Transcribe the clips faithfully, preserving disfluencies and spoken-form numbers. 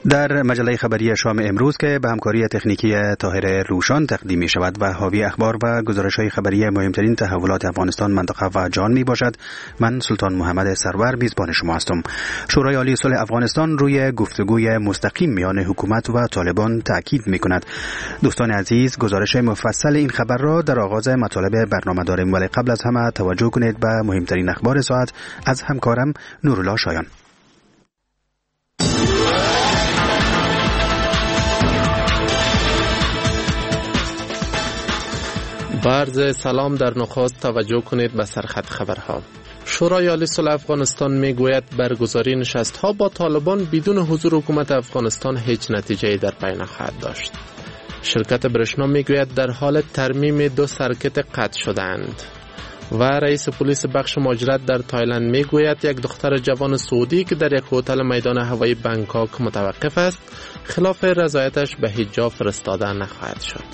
در مجله خبری شام امروز که به همکاری تکنیکی طاهر روشان تقدیم می شود و حاوی اخبار و گزارش‌های خبری مهمترین تحولات افغانستان، منطقه و جهان می باشد، من سلطان محمد سرور میزبان شما هستم. شورای عالی صلح افغانستان روی گفتگوی مستقیم میان حکومت و طالبان تاکید می کند. دوستان عزیز، گزارش مفصل این خبر را در آغاز مطالب برنامه داریم، ولی قبل از همه توجه کنید به مهمترین اخبار ساعت از همکارم نورالله شایان. عرض سلام. در نخست توجه کنید به سرخط خبرها. شورای عالی صلح افغانستان میگوید برگزاری نشست‌ها با طالبان بدون حضور حکومت افغانستان هیچ نتیجه‌ای در پی نخواهد داشت. شرکت برشنا میگوید در حال ترمیم دو سرکت قطع شدند. و رئیس پلیس بخش مهاجرت در تایلند میگوید یک دختر جوان سعودی که در یک هتل میدان هوایی بنکاک متوقف است، خلاف رضایتش به هیچ جا فرستاده نخواهد شد.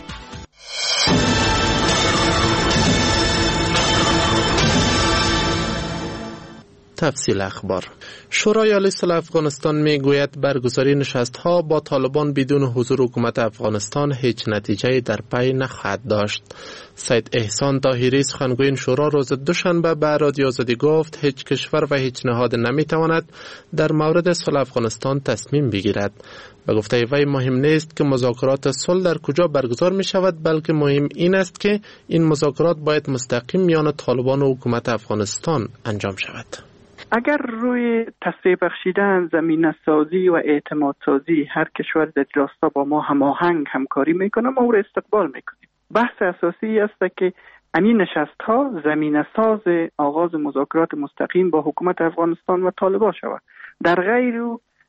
تفصیل اخبار. شورای عالی صلح افغانستان میگوید برگزاری نشست‌ها با طالبان بدون حضور حکومت افغانستان هیچ نتیجه‌ای در پی نخواهد داشت. سید احسان طاهری، سخنگوی این شورا، روز دوشنبه به رادیو آزادی گفت هیچ کشور و هیچ نهاد نمیتواند در مورد صلح افغانستان تصمیم بگیرد. به گفته وی مهم نیست که مذاکرات صلح در کجا برگزار می شود، بلکه مهم این است که این مذاکرات باید مستقیم میان طالبان و حکومت افغانستان انجام شود. اگر روی تسریع بخشیدن، زمینه سازی و اعتماد سازی هر کشور در راستا با ما هماهنگ همکاری میکنه، ما او را استقبال میکنیم. بحث اساسی است که همین نشست ها زمینه ساز آغاز مذاکرات مستقیم با حکومت افغانستان و طالبان شود. در غیر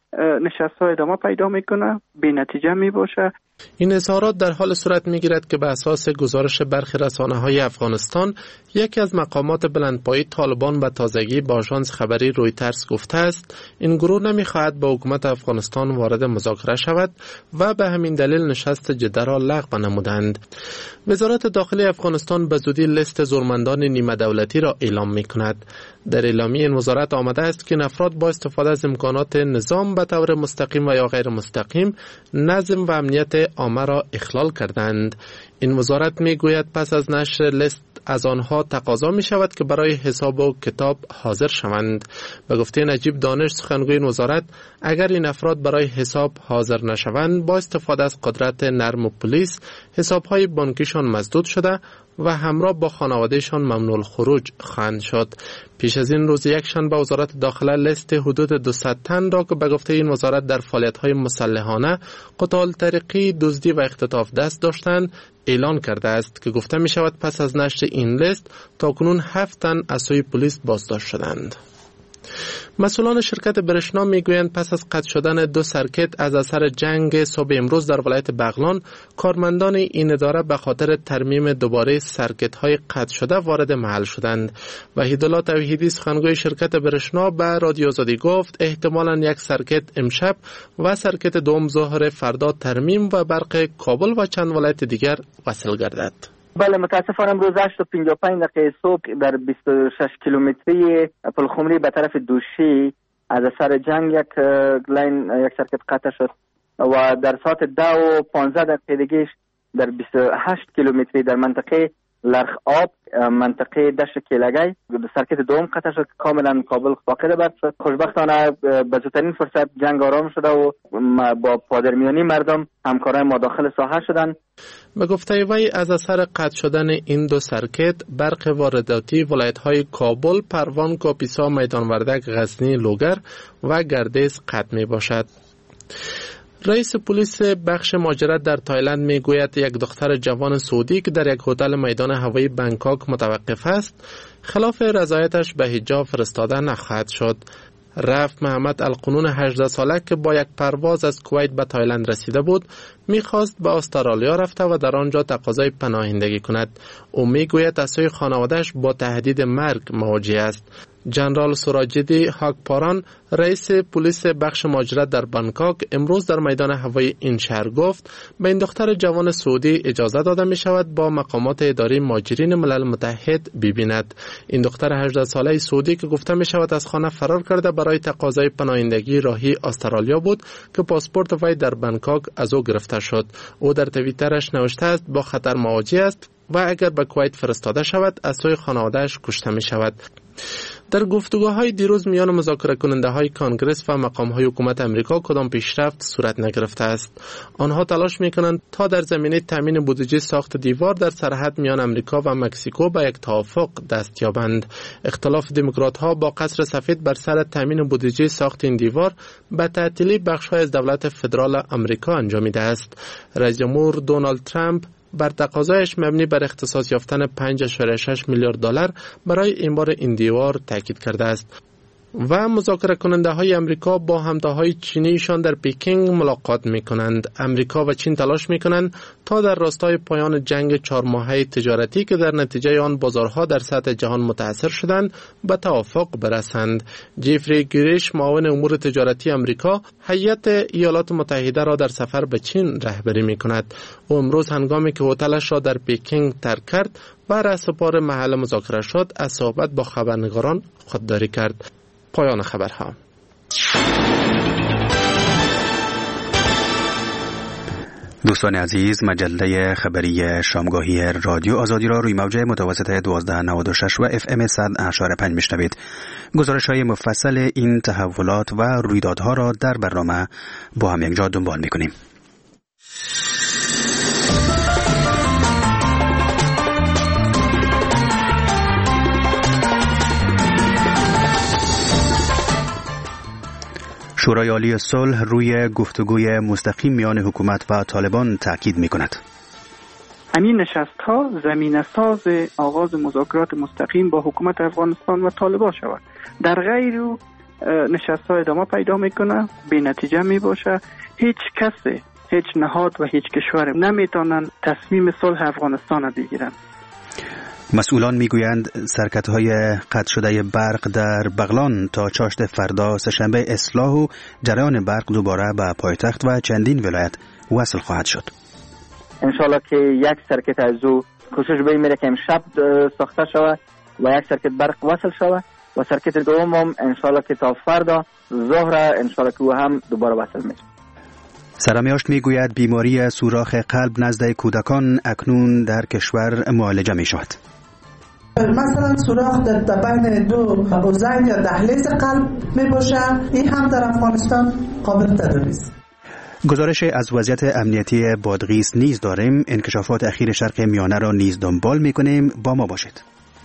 نشست ها ادامه پیدا میکنه، بی نتیجه می باشه. این اظهارات در حال صورت میگیرد که به اساس گزارش برخی رسانه‌های افغانستان، یکی از مقامات بلندپایه طالبان به تازگی با آژانس خبری رویترز گفته است این گروه نمیخواهد با حکومت افغانستان وارد مذاکره شود و به همین دلیل نشست جده را لغو نمودند. وزارت داخلی افغانستان به زودی لیست زورمندان نیمه دولتی را اعلام میکند. در اعلامیه این وزارت آمده است که افراد با استفاده از امکانات نظام به طور مستقیم و یا غیر مستقیم نظم و امنیت عامه را اخلال کردند. این وزارت میگوید پس از نشر لیست از آنها تقاضا می شود که برای حساب و کتاب حاضر شوند. به گفته نجیب دانش، سخنگوی این وزارت، اگر این افراد برای حساب حاضر نشوند، با استفاده از قدرت نرم و پلیس حسابهای بانکیشان مسدود شده و همراه با خانوادهشان ممنوع الخروج خواهند شد. پیش از این روز یکشنبه وزارت داخله لیست حدود دویست تن را که به گفته این وزارت در فعالیت‌های مسلحانه، قتال طریقی، دزدی و اختطاف دست داشتند اعلان کرده است که گفته می شود پس از نشر این لیست تاکنون هفت تن از سوی پلیس بازداشت شدند. مسئولان شرکت برشنا میگویند پس از قطع شدن دو سرکت از اثر جنگ صبح امروز در ولایت بغلان، کارمندان این اداره به خاطر ترمیم دوباره سرکت های قطع شده وارد محل شدند. وحیدالله توحیدی، سخنگوی شرکت برشنا، به رادیو آزادی گفت احتمالاً یک سرکت امشب و سرکت دوم ظهر فردا ترمیم و برق کابل و چند ولایت دیگر وصل گردد. بله، متاسفانه امروز هشت و پنجاه و پنج دقیقه صبح در بیست و شش کیلومتری پلخمری به طرف دوشی از اثر جنگ یک لین یک سرکت قطع شد و در ساعت ده و پانزده دقیقه دیگه در بیست و هشت کیلومتری در منطقه لرخ آب، منطقه دشت کیلگی، سرکت دوم قطع شد. کاملا کابل فاقد برق شد. خوشبختانه به زودترین فرصت جنگ آرام شده و با پادرمیانی مردم همکارای ما داخل ساحه شدند. به گفته وی از اثر قطع شدن این دو سرکت، برق وارداتی ولایت‌های کابل، پروان، کاپیسا، میدان وردک، غزنی، لوگر و گردیز قطع می باشد. رئیس پلیس بخش مهاجرت در تایلند میگوید یک دختر جوان سعودی که در یک هتل میدان هوایی بنکاک متوقف است، خلاف رضایتش به هیچ جا فرستاده نخواهد شد. رفت محمد القنون هجده ساله که با یک پرواز از کویت به تایلند رسیده بود، میخواست به استرالیا رفته و در آنجا تقاضای پناهندگی کند. او میگوید از سوی خانواده‌اش با تهدید مرگ مواجه است. جنرال سوراجدی هاکپاران، رئیس پلیس بخش مهاجرت در بانکاک، امروز در میدان هوایی این شهر گفت به این دختر جوان سعودی اجازه داده می شود با مقامات اداری مهاجرین ملل متحد ببیند. این دختر هجده ساله سعودی که گفته می شود از خانه فرار کرده برای تقاضای پناهندگی راهی استرالیا بود که پاسپورت وی در بانکاک از او گرفته شد. او در توییترش نوشته است با خطر مواجه است و اگر به کویت فرستاده شود از سوی خانواده‌اش کشته می شود. در گفتگوهای دیروز میان مذاکره کننده های کانگرس و مقام های حکومت امریکا کدام پیشرفت صورت نگرفته است. آنها تلاش میکنند تا در زمینه تامین بودجه ساخت دیوار در سرحد میان امریکا و مکزیکو به یک توافق دست یابند. اختلاف دموکرات ها با قصر سفید بر سر تامین بودجه ساخت این دیوار به تعطیلی بخش های از دولت فدرال امریکا انجامیده است. رئیس جمهور دونالد ترامپ بر تقاضایش مبنی بر اختصاص یافتن پنج ممیز شش میلیارد دلار برای انبار این دیوار تاکید کرده است. و مذاکره کننده های امریکا با همتاهای چینیشان در پکینگ ملاقات می کنند. امریکا و چین تلاش می کنند تا در راستای پایان جنگ چهار ماهه تجارتی که در نتیجه آن بازارها در سطح جهان متاثر شدند به توافق برسند. جیفری گریش، معاون امور تجارتی امریکا، هیئت ایالات متحده را در سفر به چین رهبری می کند. او امروز هنگامی که هتلش را در پکینگ ترک کرد و رهسپار محل مذاکره شد از صحبت با خبرنگاران خودداری کرد. پایان خبرها. دوستان عزیز، مجله خبری شامگاهی رادیو آزادی را روی موج متوسط دوازده نود و شش و اف ام صد و پنج میشنوید. گزارش های مفصل این تحولات و رویدادها را در برنامه با هم یکجا دنبال میکنیم. شورای عالی صلح روی گفتگوی مستقیم میان حکومت و طالبان تاکید می‌کند. همین نشست‌ها زمینه ساز آغاز مذاکرات مستقیم با حکومت افغانستان و طالبان شود. در غیر نشست‌ها ادامه پیدا می‌کنه، بی نتیجه می‌باشه. هیچ کس، هیچ نهاد و هیچ کشور نمی‌تونن تصمیم صلح افغانستان را بگیرن. مسئولان میگویند سرکت‌های قطع شده برق در بغلان تا چاشت فردا سه‌شنبه اصلاح و جریان برق دوباره به پایتخت و چندین ولایت وصل خواهد شد. انشالله که یک سرکت از او کوشش می‌کنه که امشب ساخته شود و یک سرکت برق وصل شود و سرکت دوم هم انشالله که تا فردا ظهر انشالله که او هم دوباره وصل میشه. سرمیاشت میگوید بیماری سوراخ قلب نزد کودکان اکنون در کشور معالجه می شود. مثلا سوراخ در بین دو حوزه یا دهلیز قلب می باشه، این هم در افغانستان قابل تداوی است. گزارش از وضعیت امنیتی بادغیس نیز داریم. انکشافات اخیر شرق میانه را نیز دنبال می کنیم. با ما باشید.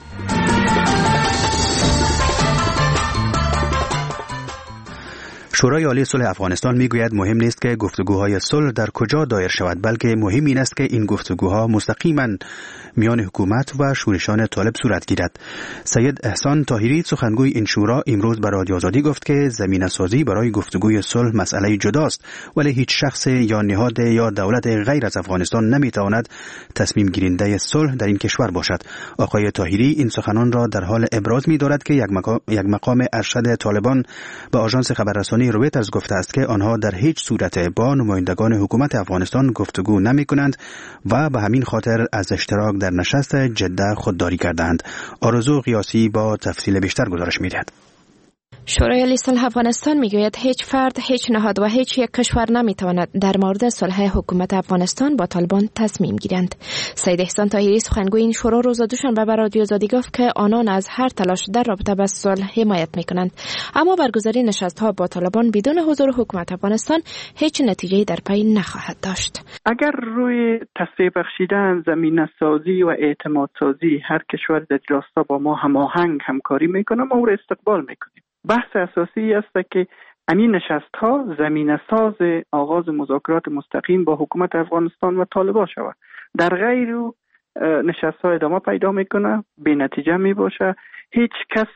شورای عالی صلح افغانستان میگوید مهم نیست که گفتگوهای صلح در کجا دایر شود، بلکه مهم این است که این گفتگوها مستقیما میان حکومت و شورشان طالب صورت گیرد. سید احسان طاهری، سخنگوی این شورا، امروز به رادیو آزادی گفت که زمینه سازی برای گفتگوی صلح مسئله جداست، ولی هیچ شخص یا نهاد یا دولت غیر از افغانستان نمیتواند تصمیم گیرنده صلح در این کشور باشد. آقای طاهری این سخنان را در حال ابراز می‌دارد که یک مقام, یک مقام ارشد طالبان به آژانس خبررسانی رویترز گفته است که آنها در هیچ صورت با نمایندگان حکومت افغانستان گفتگو نمی کنند و به همین خاطر از اشتراک در نشست جده خودداری کردند. آرزو قیاسی با تفصیل بیشتر گزارش می دهد. شورای عالی صلح افغانستان میگوید هیچ فرد، هیچ نهاد و هیچ یک کشور نمیتواند در مورد صلح حکومت افغانستان با طالبان تصمیم گیرند. سید احسان طاهری، سخنگوی این شورا، روز دوشنبه به رادیو آزادی گفت که آنان از هر تلاش در رابطه با صلح حمایت میکنند، اما برگزاری نشست‌ها با طالبان بدون حضور حکومت افغانستان هیچ نتیجه‌ای در پی نخواهد داشت. اگر روی تصفیه بخشیدن، زمینه سازی و اعتماد سازی هر کشور در راستا با ما هماهنگ همکاری میکنه، ما او را استقبال میکنیم. بحث اساسی است که همین نشست‌ها زمینه ساز آغاز مذاکرات مستقیم با حکومت افغانستان و طالبان شود. در غیر نشست‌ها ادامه پیدا میکنه، بی نتیجه می باشه. هیچ کس،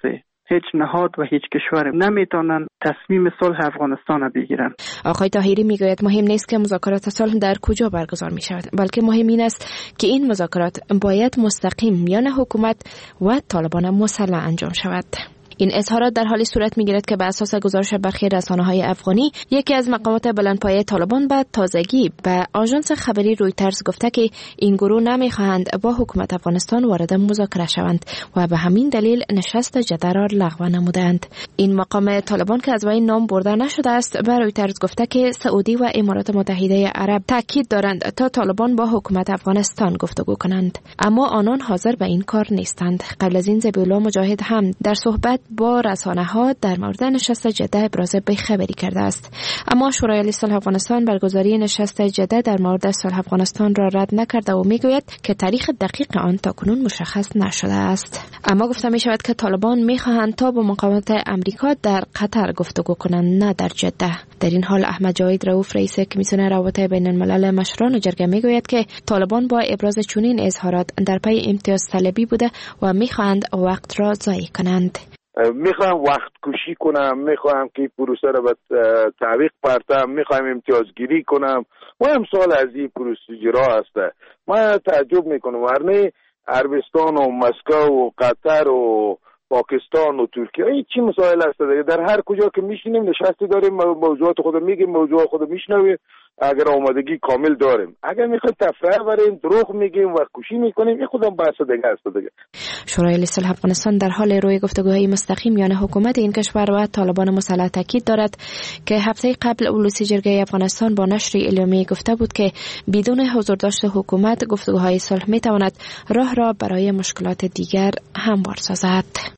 هیچ نهاد و هیچ کشور نمیتونن تصمیم صلح افغانستان بگیرن. آقای طاهری میگوید مهم نیست که مذاکرات صلح در کجا برگزار می شود، بلکه مهم این است که این مذاکرات باید مستقیم میان حکومت و طالبان مسلح انجام شود. این اظهارات در حالی صورت می‌گیرد که بر اساس گزارش برخی رسانه‌های افغانی، یکی از مقامات بلندپایه طالبان به تازگی به آژانس خبری رویترز گفته که این گروه نمی‌خواهند با حکومت افغانستان وارد مذاکره شوند و به همین دلیل نشست جده را لغو نمودند. این مقام طالبان که از وی نام برده نشده است، به رویترز گفته که سعودی و امارات متحده عرب تاکید دارند تا طالبان با حکومت افغانستان گفتگو کنند، اما آنان حاضر به این کار نیستند. قبل از این ذبیح‌الله مجاهد هم در صحبت با رسانه‌ها در مورد نشست جده ابراز بی‌خبری کرده است، اما شورای صلح افغانستان برگزاری نشست جده در مورد صلح افغانستان را رد نکرده و میگوید که تاریخ دقیق آن تاکنون مشخص نشده است. اما گفته می شود که طالبان می‌خواهند تا با مقامات امریکا در قطر گفتگو کنند، نه در جده. در این حال احمد جاوید رؤوف رئیس کمیسیون روابط بین الملل مشران جرگه میگوید که طالبان با ابراز چنین اظهارات در پی امتیاز طلبی بوده و می‌خواهند وقت را ضایع کنند. میخوام وقت کشی کنم، میخوام که پروسه را به تعویق پرتم، میخوام امتیازگیری کنم و امثال از این پروسیجرها هسته. من تعجب میکنم ورنه عربستان و مسکو و قطر و پاکستان و ترکیه این چی مسائل هسته دیگه؟ در هر کجا که میشینیم نشستی داریم، موضوعات خود میگیم، موضوع خود میشنویم، اگر آمادگی کامل داریم. اگر میخوایم تفریح بریم دروغ میگیم و کوشی میکنیم، این خودم بحث دیگه است دیگه. شورای صلح افغانستان در حال روی گفتگوهای مستقیم میان حکومت این کشور و طالبان مسلح تاکید دارد که هفته قبل اولوسی جرگه افغانستان با نشر اعلامیه گفته بود که بدون حضور داشت حکومت گفتگوهای صلح میتواند راه را برای مشکلات دیگر هموار سازد.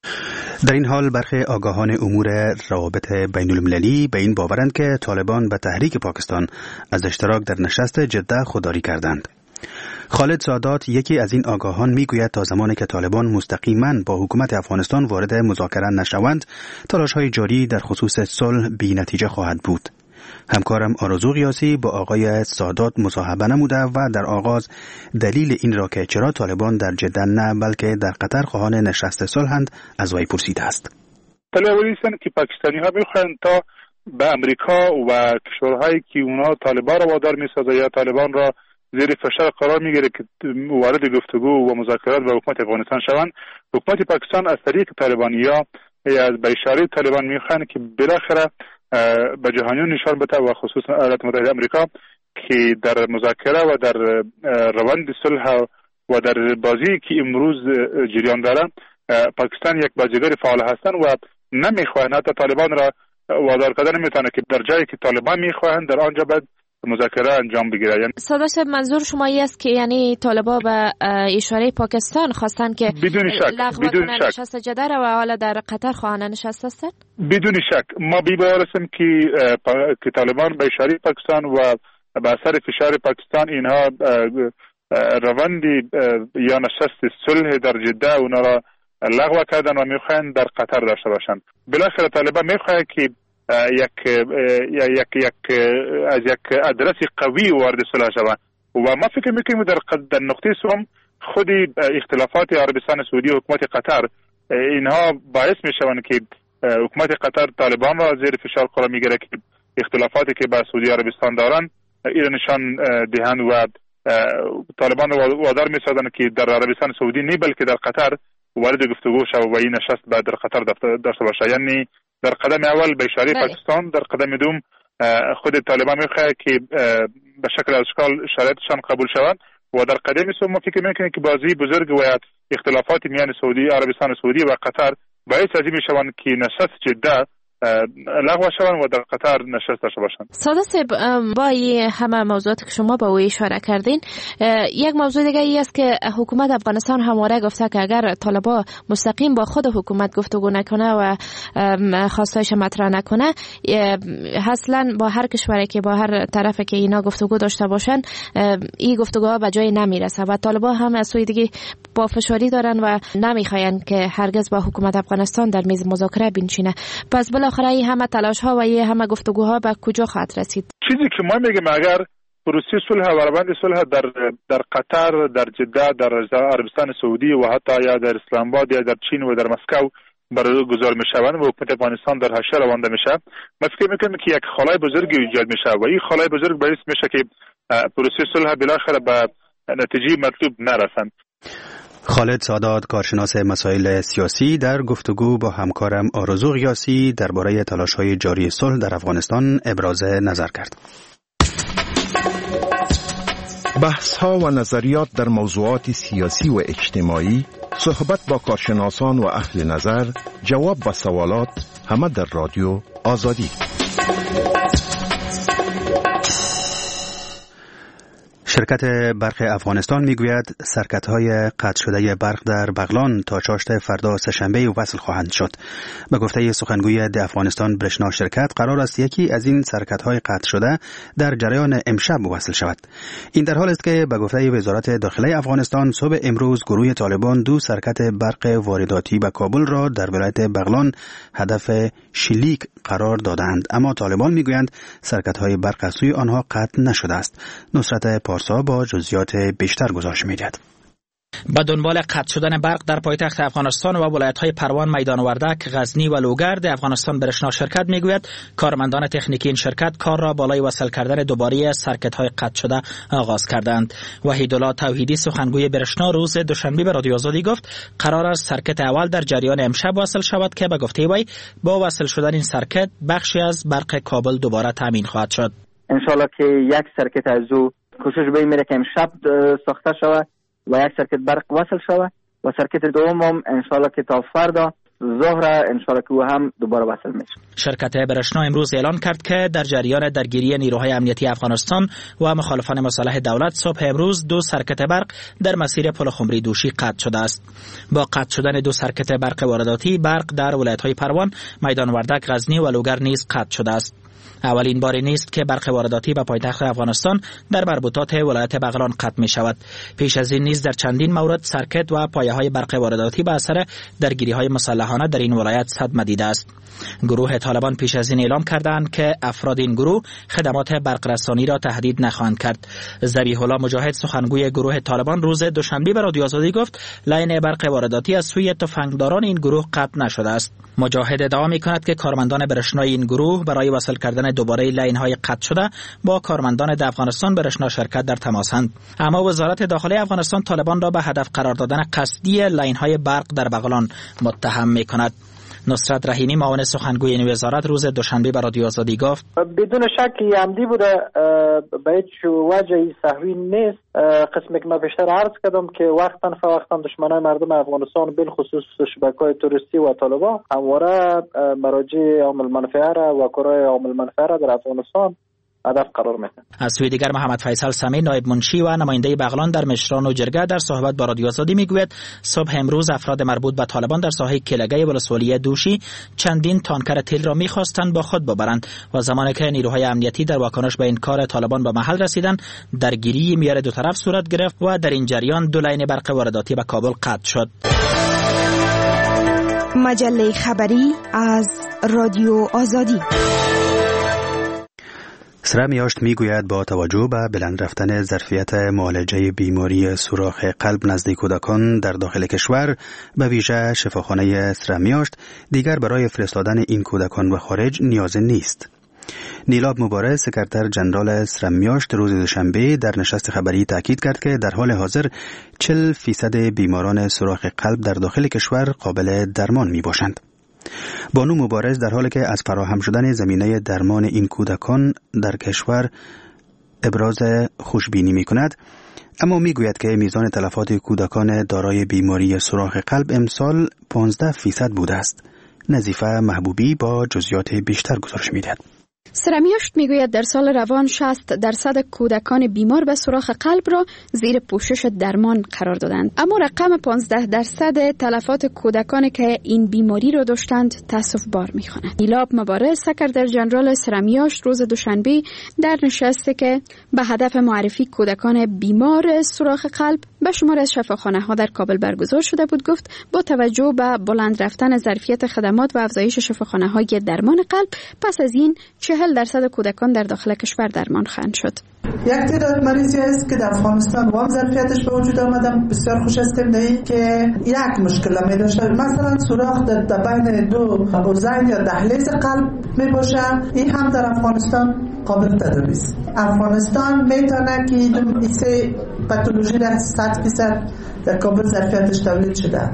در این حال برخی آگاهان امور روابط بین المللی به این باورند که طالبان به تحریک پاکستان از اشتراک در نشست جده خودداری کردند. خالد سادات یکی از این آگاهان میگوید تا زمانی که طالبان مستقیما با حکومت افغانستان وارد مذاکره نشوند، تلاش‌های جاری در خصوص صلح بی نتیجه خواهد بود. همکارم آرزو قیاسی با آقای سادات مصاحبه نموده و در آغاز دلیل این را که چرا طالبان در جده نه بلکه در قطر خواهان نشست صلحند از وی پرسیده است. طالبانی هستند که پاکستانی ها میخواهند تا به امریکا و کشورهایی که اونا طالبان را وادار میسازه یا طالبان را زیر فشار قرار میگیره که وارد گفتگو و مذاکرات با حکومت افغانستان شوند، حکومت پاکستان از طریق طالبانی یا از به اشاره طالبان میخواهند که بالاخره به جهانیان نشان بده و خصوصا ایالات متحده آمریکا که در مذاکره و در روند صلح و در بازی که امروز جریان داره پاکستان یک بازیگر فعال هستند و نمیخواهند حتی طالبان را وادار کردن نمیتونه که در جایی که طالبان میخواهند در آنجا بعد مذاکره انجام بگیره. یعنی ساده صاحب منظور شما است که یعنی طالبان به اشاره پاکستان خواستن که بدون شک بدون شک نشست جده را و حالا در قطر خواهان نشست هستند؟ بدون شک ما بی‌باوریم که که طالبان به اشاره پاکستان و به اثر فشار پاکستان اینها روندی یا نشست صلح در جده اونا را لغو کردن و میخواهند در قطر داشته باشند. بالاخره طالبان میخواد که یک یک یک از یک ادرس قوی وارد صلح شود و ما فکر میکنیم در در نقطه سوم خود اختلافات عربستان سعودی و حکومت قطر اینها باعث میشوند که حکومت قطر طالبان را زیر فشار قرار میگیره که اختلافاتی که با سعودی عربستان دارند این نشان دهند و طالبان را وادار میسازند که در عربستان سعودی نه بلکه در قطر وارد گفتگو شود و این نشست بعد در قطر داشته باشه. یعنی در قدم اول به اشاره پاکستان، در قدم دوم خود طالبان میخواد که به شکل اشکال شرایطشان قبول شود و در قدم سوم ما فکر میکنیم که بازی بزرگ و اختلافات میان سعودی عربستان سعودی و قطر باعث از این میشوند که نشست جده لغو شوند و در قطر نشست داشته باشند. ساده صاحب با این همه موضوعاتی که شما با او اشاره کردین، یک موضوع دیگه ای است که حکومت افغانستان همواره گفته که اگر طالبان مستقیم با خود حکومت گفتگو نکنه و خواستایش مطرح نکنه، اصلا با هر کشوری که با هر طرفی که اینا گفتگو داشته باشن این گفتگوها به جای نمیرسه و طالبان هم از سوی دیگه با فشاری دارن و نمیخواین که هرگز با حکومت افغانستان در میز مذاکره بنشینه. پس بالاخره این همه تلاش ها و این همه گفتگوها به کجا خواهد رسید؟ چیزی که ما میگیم اگر پروسه صلح و روند صلح در در قطر، در جده، در عربستان سعودی و حتی یا در اسلام آباد یا در چین و در مسکو برگزار میشوند و حکومت افغانستان در حاشیه روانده میشه. من فکر میکنم که یک خلای بزرگی ایجاد میشه و این خلای بزرگ باعث میشه که پروسه صلح بالاخره به نتیجه مطلوب نرسند. خالد سادات، کارشناس مسائل سیاسی، در گفتگو با همکارم آرزو غیاسی درباره تلاش‌های جاری صلح در افغانستان ابراز نظر کرد. بحث‌ها و نظریات در موضوعات سیاسی و اجتماعی، صحبت با کارشناسان و اهل نظر، جواب به سوالات، همه در رادیو آزادی. شرکت برق افغانستان میگوید سرکت‌های قطع شده برق در بغلان تا چاشت فردا سه‌شنبه وصل خواهند شد. به گفته سخنگوی د افغانستان برشنا شرکت، قرار است یکی از این سرکت‌های قطع شده در جریان امشب وصل شود. این در حالی است که به گفته وزارت داخله افغانستان صبح امروز گروه طالبان دو سرکت برق وارداتی به کابل را در ولایت بغلان هدف شلیک قرار دادند، اما طالبان میگویند سرکت‌های برق از سوی آنها قطع نشده است. نصرت پارسا با جزئیات بیشتر گزارش می‌دهد. به دنبال قطع شدن برق در پایتخت افغانستان و ولایت‌های پروان، میدان وردک، غزنی و لوگرد، افغانستان برشنا شرکت میگوید کارمندان تکنیکی این شرکت کار را بالای وصل کردن دوباره سرکت‌های قطع شده آغاز کردند. وحیدالله توحیدی، سخنگوی برشنا، روز دوشنبه به رادیو آزادی گفت قرار است سرکت اول در جریان امشب وصل شود که به گفته وی با وصل شدن این سرکت بخشی از برق کابل دوباره تامین خواهد شد. ان شاءالله که یک سرکت از او کوشش به این میره که امشب ساخته شود و یک سرکت برق وصل شود و سرکت دوم هم انشالله که تا فردا ظهر انشالله که او هم دوباره وصل میشه. شرکت برشنا امروز اعلان کرد که در جریان درگیری نیروهای امنیتی افغانستان و مخالفان مسلح دولت صبح امروز دو سرکت برق در مسیر پل خمری دوشی قطع شده است. با قطع شدن دو سرکت برق وارداتی، برق در ولایت‌های پروان، میدان وردک، غزنی و لوگر نیز قطع شده است. اولین باری نیست که برق وارداتی به پایتخت افغانستان در مربوطات ولایت بغلان قطع می شود. پیش از این نیز در چندین مورد سرکت و پایه‌های برق وارداتی به اثر درگیری‌های مسلحانه در این ولایت صدمه دیده است. گروه طالبان پیش از این اعلام کردند که افراد این گروه خدمات برق رسانی را تهدید نخواهند کرد. ذبیح الله مجاهد، سخنگوی گروه طالبان، روز دوشنبه به رادیو آزادی گفت لاین برق وارداتی از سوی تفنگداران این گروه قطع نشده است. مجاهد ادعا می‌کند که کارمندان برشنای این گروه برای وصل کردن دوباره لاین‌های قطع شده با کارمندان د افغانستان برشنا شرکت در تماسند. اما وزارت داخله افغانستان طالبان را به هدف قرار دادن قصدی لاین‌های برق در بغلان متهم می‌کند. نصرت رحیمی، معاون سخنگوی این وزارت، روز دوشنبه به رادیو آزادی گفت بدون شک عمدی بوده، به هیچ وجه سهوی نیست. قسمی که من بیشتر عرض کردم که وقتا فوقتا دشمنان مردم افغانستان بالخصوص شبکه‌های توریستی و طالبان همواره مراجع عامل منفعه را و کارهای عامل منفعه را در افغانستان هدف قرار میدن. از سوی دیگر محمد فیصل سمی، نایب منشی و نماینده بغلان در مشران و جرگه، در صحبت با رادیو آزادی میگوید صبح امروز افراد مربوط به طالبان در ساحه کلگه ولسوالی دوشی چندین تانکر تیل را میخواستند با خود ببرند و زمانی که نیروهای امنیتی در واکنش به این کار طالبان به محل رسیدند، درگیری میان دو طرف صورت گرفت و در این جریان دو لاین برق وارداتی به کابل قطع شد. مجله خبری از رادیو آزادی. سرمیاشت میگوید با توجه به بلند رفتن ظرفیت معالجه بیماری سوراخ قلب نزد کودکان در داخل کشور، به ویژه شفاخانه سرمیاشت دیگر برای فرستادن این کودکان به خارج نیاز نیست. نیلاب مبارز، سکرتر جنرال سرمیاشت، روز دوشنبه در نشست خبری تاکید کرد که در حال حاضر چهل فیصد بیماران سوراخ قلب در داخل کشور قابل درمان می باشند. بانو مبارز در حالی که از فراهم شدن زمینه درمان این کودکان در کشور ابراز خوشبینی می کند، اما می گوید که میزان تلفات کودکان دارای بیماری سوراخ قلب امسال پانزده فیصد بوده است. نظیفه محبوبی با جزئیات بیشتر گزارش می دهد. سرمیاشت میگوید در سال روان شصت درصد کودکان بیمار به سوراخ قلب را زیر پوشش درمان قرار دادند، اما رقم پانزده درصد تلفات کودکانی که این بیماری را داشتند تأسف بار میخواند. نیلاب مبارز، سکرتر جنرال سرمیاشت، روز دوشنبه در نشستی که به هدف معرفی کودکان بیمار سوراخ قلب به شمار از شفاخانه ها در کابل برگزار شده بود گفت با توجه به بلند رفتن ظرفیت خدمات و افزایش شفاخانه های درمان قلب، پس از این چهل درصد کودکان در داخل کشور درمان خواهند شد. یک تعداد مریضی است که در افغانستان وام ظرفیتش به وجود آمدن بسیار خوش استمدهی که یک مشکل می داشته، مثلا سوراخ در بین دو اوزین یا دهلیز قلب می باشه، این هم در افغانستان قابل تداوی است. افغانستان میتونه که این سه پاتولوژی را صد درصد در کابل ظرفیتش تولید شده.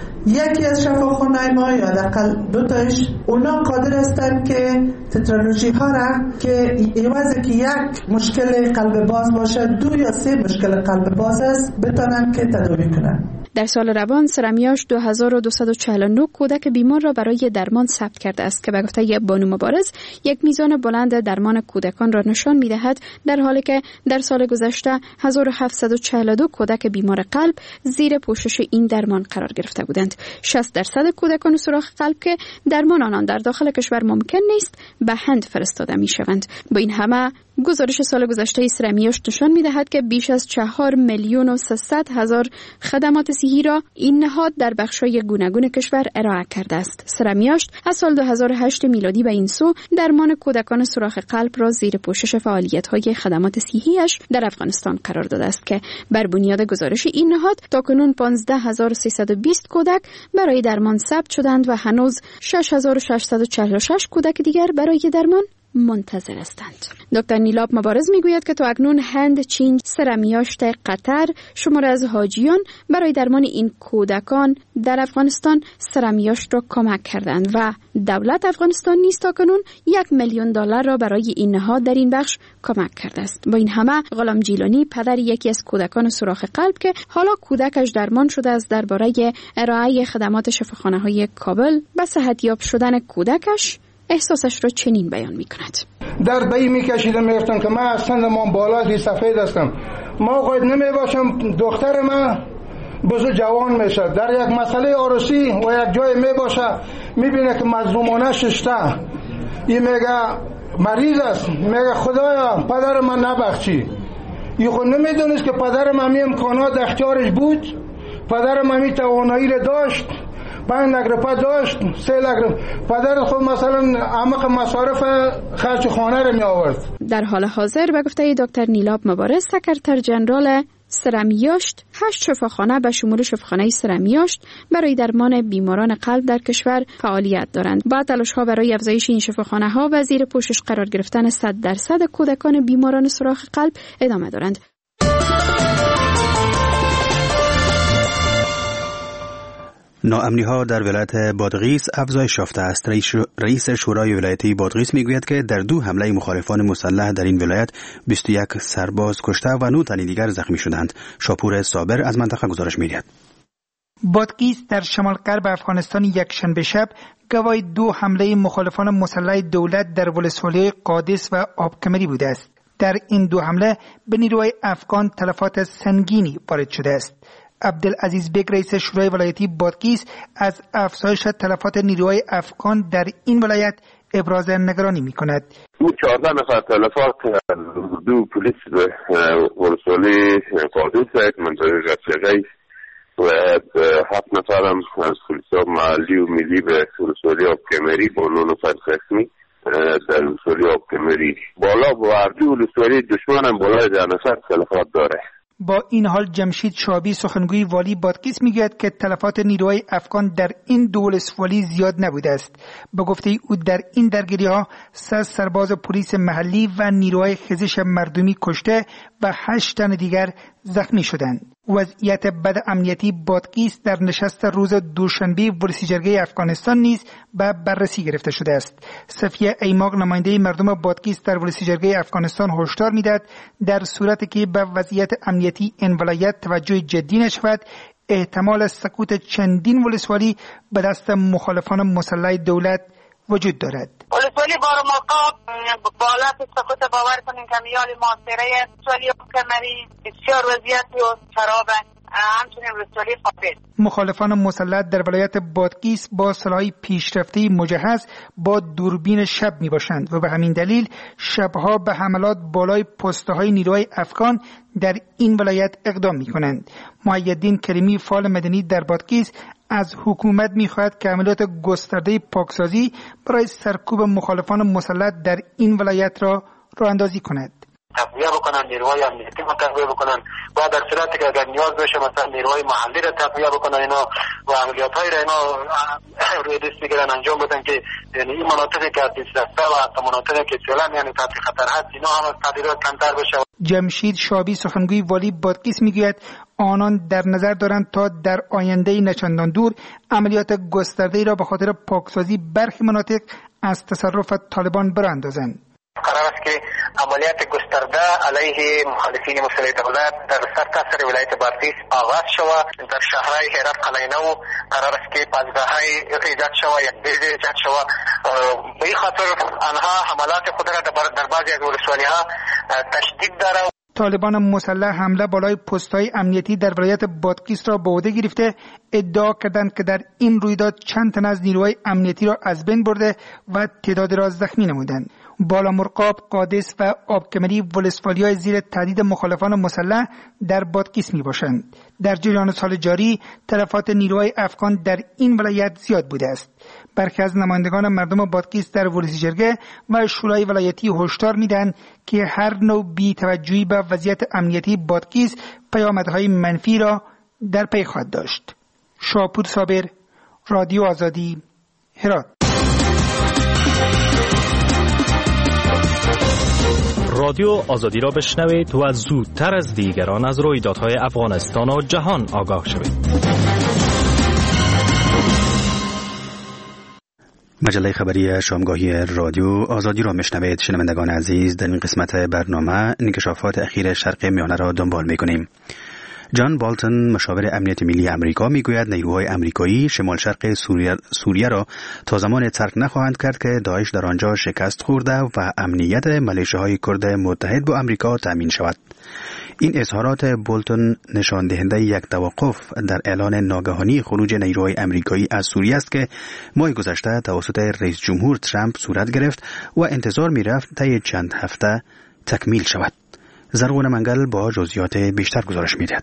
یکی از شفاخانه‌های ما یا حداقل دو تایش اونا قادر هستند که تترالوژی ها را که ایوازه که یک مشکل قلب باز باشه دو یا سه مشکل قلب باز است بتونن که تداوی کنن. در سال روان سرمیاش دو هزار و دویست و چهل و نه کودک بیمار را برای درمان ثبت کرده است که به گفته بانو مبارز یک میزان بلند درمان کودکان را نشان می‌دهد، در حالی که در سال گذشته هزار و هفتصد و چهل و دو کودک بیمار قلب زیر پوشش این درمان قرار گرفته بودند. شصت درصد کودکان سوراخ قلب که درمان آنان در داخل کشور ممکن نیست به هند فرستاده می‌شوند. با این همه گزارش سال گذشته سرمیاش نشان می‌دهد که بیش از چهار میلیون و سیصد هزار خدمات صحی را این نهاد در بخش‌های گوناگون کشور ارائه کرده است. سرمیاش از سال دو هزار و هشت میلادی به این سو درمان کودکان سوراخ قلب را زیر پوشش فعالیت‌های خدمات صحی‌اش در افغانستان قرار داده است که بر بنیاد گزارش این نهاد تاکنون پانزده هزار و سیصد و بیست کودک برای درمان ثبت شدند و هنوز شش هزار و ششصد و چهل و شش کودک دیگر برای درمان منتظر هستند. دکتر نیلاب مبارز میگوید که تا اکنون هند، چین، سرمیاشت قطر شمار از حاجیان برای درمان این کودکان در افغانستان سرمیاشت را کمک کردند و دولت افغانستان نیز تا اکنون یک میلیون دلار را برای این نهاد در این بخش کمک کرده است. با این همه غلام جیلانی پدر یکی از کودکان سوراخ قلب که حالا کودکش درمان شده است درباره ارائه خدمات شفاخانه‌های کابل به صحتیاب شدن کودکش احساسش را چنین بیان می کند. درد بایی می کشیدم می گفتم که من از سندمان بالا سفید هستم، ما قاید نمی باشم دختر من بزرگ جوان می شد، در یک مسئله عروسی و یک جای می باشه می بینه که مظلومانه ششته، این میگه مریض است، میگه خدایا پدر من نبخشی. این خود نمی دونست که پدر من می امکانات اختیارش بود، پدر من می توانایی را داشت، پنج لک روپیه داشت، سه لک پدر خود مثلا عمق مصارف خرج خانه رو می آورد. در حال حاضر به گفته دکتر نیلاب مبارز سکرتر جنرال سرمیاشت هشت شفاخانه به شمول شفاخانه سرمیاشت برای درمان بیماران قلب در کشور فعالیت دارند. با تلاش‌ها برای افزایش این شفاخانه ها و زیر پوشش قرار گرفتن صد درصد کودکان بیماران سوراخ قلب ادامه دارند. ناامنی ها در ولایت بادغیس افزایش یافته است. رئیس شورای ولایتی بادغیس میگوید که در دو حمله مخالفان مسلح در این ولایت بیست و یک سرباز کشته و نه تن دیگر زخمی شدند. شاپور صابر از منطقه گزارش می‌دهد. بادغیس در شمال غرب افغانستان یک شنبه شب گواه دو حمله مخالفان مسلح دولت در ولسوالی قادس و آبکمری بوده است. در این دو حمله به نیروهای افغان تلفات سنگینی وارد شده است. عبدالعزیز بیگ رئیس شورای ولایتی بادغیس از افزایش تلفات نیروهای افغان در این ولایت ابراز نگرانی می کند. او چهارده نفر تلفات دو پلیس ولسوالی قادس یک منطقه رفیقی و هفت نفر هم از پلیس‌ها محلی و ملی به ولسوالی آبکمری با نه نفر زخمی در ولسوالی آبکمری. بالا با اردو ولسوالی دشمن هم بالای ده نفر تلفات داره. با این حال جمشید شابی سخنگوی والی بادغیس میگوید که تلفات نیروهای افغان در این دو ولسوالی زیاد نبوده است. به گفته او در این درگیری ها سه سرباز پلیس محلی و نیروهای خیزش مردمی کشته و هشت تن دیگر زخمی شدند. وضعیت بد امنیتی بادغیس در نشست روز دوشنبه ولسیجرگه افغانستان نیز به بررسی گرفته شده است. صفیه ایماق نماینده مردم بادغیس در ولسیجرگه افغانستان هشدار میداد در صورتی که به وضعیت امنیتی این ولایت توجه جدی نشود احتمال سقوط چندین ولسوالی به دست مخالفان مسلح دولت وجود دارد. ولسوالی بارماقاب بالات سقوط باور کنیم که میال معاصره ولسوالی آبکمری بسیار وضعیتی و خرابه، همچنین ولسوالی قابل. مخالفان مسلح در ولایت بادغیس با سلاحی پیشرفته مجهز با دوربین شب می باشند و به همین دلیل شبها به حملات بالای پست‌های نیروهای افغان در این ولایت اقدام می کنند. محیدین کریمی فعال مدنی در بادغیس از حکومت می‌خواهد که عملیات گسترده پاکسازی برای سرکوب مخالفان مسلح در این ولایت را راه اندازی کند. تقویه بکنن، نیروهای امنیتی ما تقویه بکنن و در صورتی که اگر نیاز بشه مثلا نیروهای محلی را تقویه بکنن اینا و عملیات‌های را اینا روی دست بگیرن انجام بدن که یعنی این مناطقی که آتش دسته و حتی مناطقی که فعلا یعنی تحت خطر هست اینا هم از تغییرات کمتر بشه. جمشید شابی سخنگوی والی بادغیس میگوید آنان در نظر دارند تا در آینده نچندان دور عملیات گسترده‌ای را به خاطر پاکسازی برخی مناطق از تصرف طالبان براندازند. قرار است که عملیات گسترده علیه مخالفین مسلح دولت در سرتاسر ولایت بادغیس آغاز شود. در شهرهای هرات، قلعه نو قرار است که پاسگاه‌های ایجاد شود، یک بیض ایجاد شود. به این خاطر آنها حملات خود را در بعضی از ولسوالی‌ها تشدید دارند. طالبان مسلح حمله بالای پست‌های امنیتی در ولایت بادغیس را به عهده گرفته ادعا کردند که در این رویداد چند تن از نیروهای امنیتی را از بین برده و تعدادی را زخمی نمودند. بالا مرغاب، قادس و آبکمری ولسوالی‌های زیر تهدید مخالفان مسلح در بادغیس میباشند. در جریان سال جاری تلفات نیروهای افغان در این ولایت زیاد بوده است. برخی از نمایندگان مردم بادغیس در ولسی جرگه و شورای ولایتی هشدار میدن که هر نوع بی‌توجهی به وضعیت امنیتی بادغیس پیامدهای منفی را در پی خواهد داشت. شاپور صابر، رادیو آزادی، هرات. رادیو آزادی را بشنوید و زودتر از دیگران از رویدادهای افغانستان و جهان آگاه شوید. مجله خبری شامگاهی رادیو آزادی را میشنوید. شنوندگان عزیز، در این قسمت برنامه انکشافات اخیر شرق میانه را دنبال میکنیم. جان بالتون، مشاور امنیت ملی امریکا، میگوید نیروهای امریکایی شمال شرق سوریه, سوریه را تا زمان ترک نخواهند کرد که داعش در آنجا شکست خورده و امنیت ملیشه‌های کرد متحد با امریکا تامین شود. این اظهارات بولتون نشان دهنده یک توقف در اعلان ناگهانی خروج نیروهای امریکایی از سوریه است که ماه گذشته توسط رئیس جمهور ترامپ صورت گرفت و انتظار می‌رفت طی چند هفته تکمیل شود. زرغون منگل با جزئیات بیشتر گزارش می‌دهد.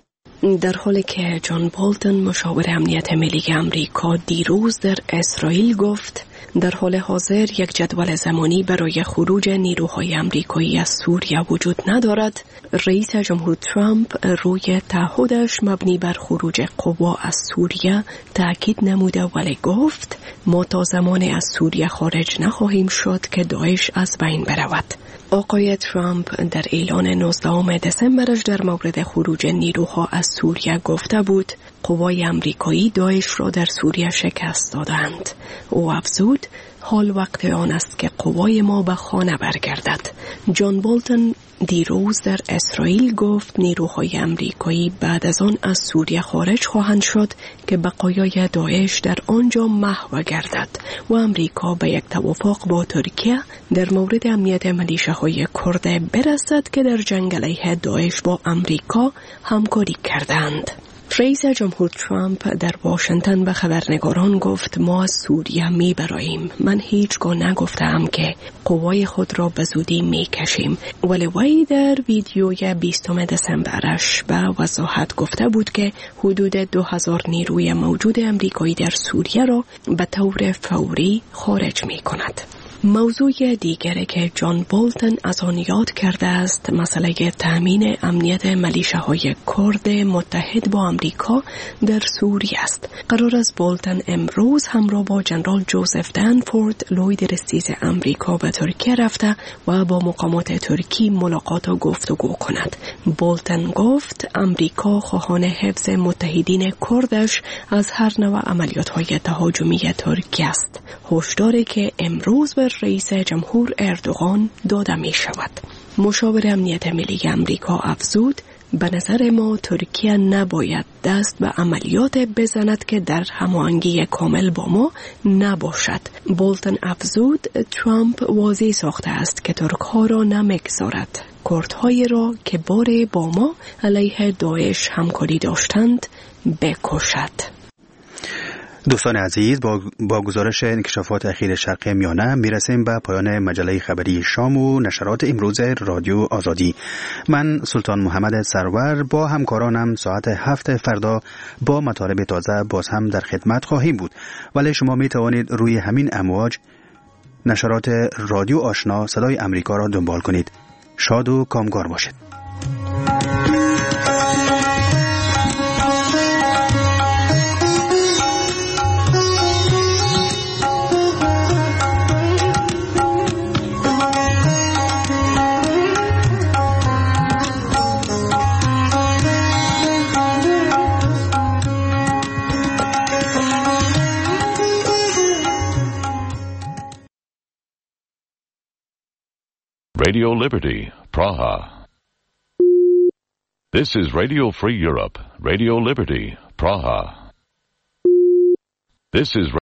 در حالی که جان بالتون مشاور امنیت ملی امریکا دیروز در اسرائیل گفت در حال حاضر یک جدول زمانی برای خروج نیروهای امریکایی از سوریه وجود ندارد، رئیس جمهور ترامپ روی تعهدش مبنی بر خروج قوا از سوریه تاکید نموده ولی گفت ما تا زمانی از سوریه خارج نخواهیم شد که داعش از بین برود. آقای ترامپ در اعلان نوزدهم دسامبرش در مورد خروج نیروها از سوریه گفته بود قوای امریکایی داعش را در سوریه شکست دادند. او افزود حال وقت آن است که قوای ما به خانه برگردد. جان بالتون دیروز در اسرائیل گفت نیروهای امریکایی بعد از آن از سوریه خارج خواهند شد که بقایای داعش در آنجا محو گردد و امریکا به یک توافق با ترکیه در مورد امنیت ملیشه‌های کرد برسد که در جنگ علیه داعش با امریکا همکاری کردند. رئیس جمهور ترامپ در واشنگتن به خبرنگاران گفت ما از سوریه می براییم. من هیچگاه نگفتم که قوای خود را به زودی می کشیم. ولی وی در ویدیوی بیستم دسامبرش به وضاحت گفته بود که حدود دو هزار نیروی موجود امریکایی در سوریه را به طور فوری خارج می کند. موضوع دیگری که جان بالتون از آن یاد کرده است مسئله تامین امنیت ملیشه‌های کرد متحد با امریکا در سوریه است. قرار است بالتون امروز همراه با جنرال جوزف دنفورد لوید رئیس امریکا به ترکیه رفته و با مقامات ترکی ملاقات و گفتگو کند. بالتون گفت امریکا خواهان حفظ متحدین کردش از هر نوع عملیات‌های تهاجمی ترکیه است. هشداری که امروز به رئیس جمهور اردوغان داده می شود. مشاور امنیت ملی امریکا افزود به نظر ما ترکیه نباید دست به عملیات بزند که در هماهنگی کامل با ما نباشد. بالتون افزود ترامپ واضح ساخته است که ترک ها را نمیگذارد کردهایی را که بار با ما علیه داعش همکاری داشتند بکشد. دوستان عزیز، با, با گزارش انکشافات اخیر شرق میانه میرسیم به پایان مجله خبری شام و نشرات امروز رادیو آزادی. من سلطان محمد سرور با همکارانم ساعت هفت فردا با مطالب تازه باز هم در خدمت خواهیم بود، ولی شما می توانید روی همین امواج نشرات رادیو آشنا صدای امریکا را دنبال کنید. شاد و کامگار باشید. Radio Liberty, Praha. This is Radio Free Europe, Radio Liberty, Praha. This is